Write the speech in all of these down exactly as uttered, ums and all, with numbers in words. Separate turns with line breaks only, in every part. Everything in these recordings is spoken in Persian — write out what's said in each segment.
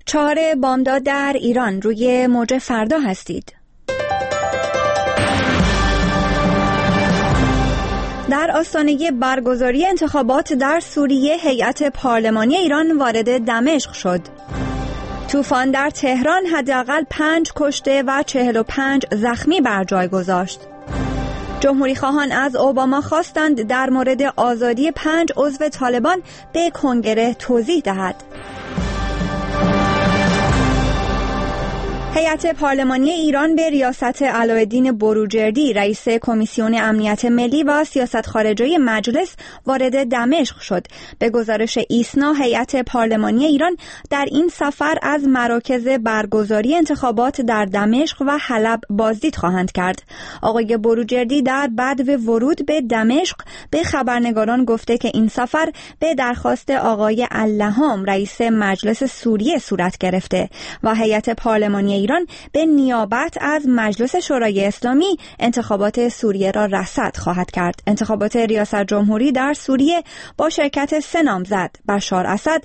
چهار بامداد در ایران، روی موج فردا هستید. در آستانه برگزاری انتخابات در سوریه، هیئت پارلمانی ایران وارد دمشق شد. طوفان در تهران حداقل پنج کشته و چهل و پنج زخمی بر جای گذاشت. جمهوری خواهان از اوباما خواستند در مورد آزادی پنج عضو طالبان به کنگره توضیح دهد. هیئت پارلمانی ایران به ریاست علاءالدین بروجردی، رئیس کمیسیون امنیت ملی و سیاست خارجه مجلس، وارد دمشق شد. به گزارش ایسنا، هیئت پارلمانی ایران در این سفر از مراکز برگزاری انتخابات در دمشق و حلب بازدید خواهند کرد. آقای بروجردی در بدو ورود به دمشق به خبرنگاران گفته که این سفر به درخواست آقای اللهام، رئیس مجلس سوریه، صورت گرفته و هیئت پارلمانی ایران به نیابت از مجلس شورای اسلامی انتخابات سوریه را رصد خواهد کرد. انتخابات ریاست جمهوری در سوریه با شرکت سه نامزد، بشار اسد،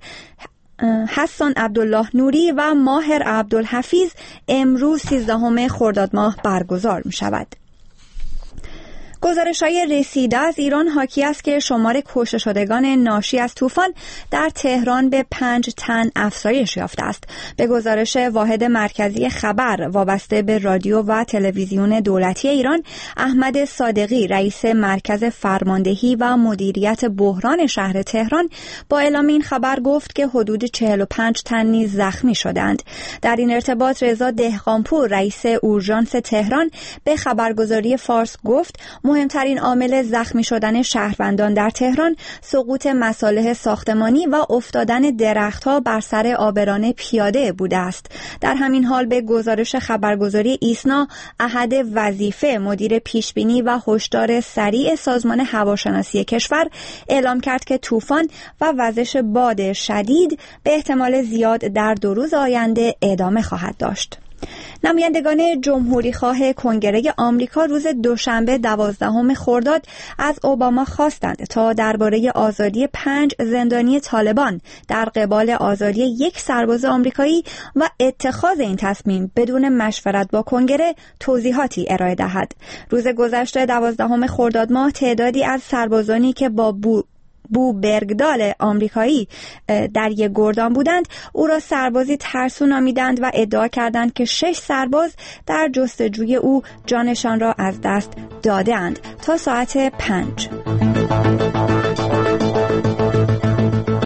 حسن عبدالله نوری و ماهر عبدالحفیظ، امروز سیزدهم خرداد ماه برگزار می شود. گزارش‌های رسیده از ایران حاکی است که شمار کشته شدگان ناشی از طوفان در تهران به پنج تن افزایش یافته است. به گزارش واحد مرکزی خبر وابسته به رادیو و تلویزیون دولتی ایران، احمد صادقی، رئیس مرکز فرماندهی و مدیریت بحران شهر تهران، با اعلام این خبر گفت که حدود چهل و پنج تن نیز زخمی شدند. در این ارتباط رضا دهقانپور، رئیس اورژانس تهران، به خبرگزاری فارس گفت مهمترین عامل زخمی شدن شهروندان در تهران سقوط مصالح ساختمانی و افتادن درختها بر سر عابران پیاده بوده است. در همین حال به گزارش خبرگزاری ایسنا، احد وظیفه، مدیر پیشبینی و هشدار سریع سازمان هواشناسی کشور، اعلام کرد که طوفان و وزش باد شدید به احتمال زیاد در دو روز آینده ادامه خواهد داشت. نمایندگان جمهوری خواه کنگره آمریکا روز دوشنبه دوازدهم خرداد از اوباما خواستند تا درباره آزادی پنج زندانی طالبان در قبال آزادی یک سرباز آمریکایی و اتخاذ این تصمیم بدون مشورت با کنگره توضیحاتی ارائه دهد. روز گذشته دوازدهم خرداد ماه تعدادی از سربازانی که با بو بو برگدال آمریکایی در یک گردان بودند، او را سربازی ترسو نامیدند و ادعا کردند که شش سرباز در جستجوی او جانشان را از دست دادند. تا ساعت پنج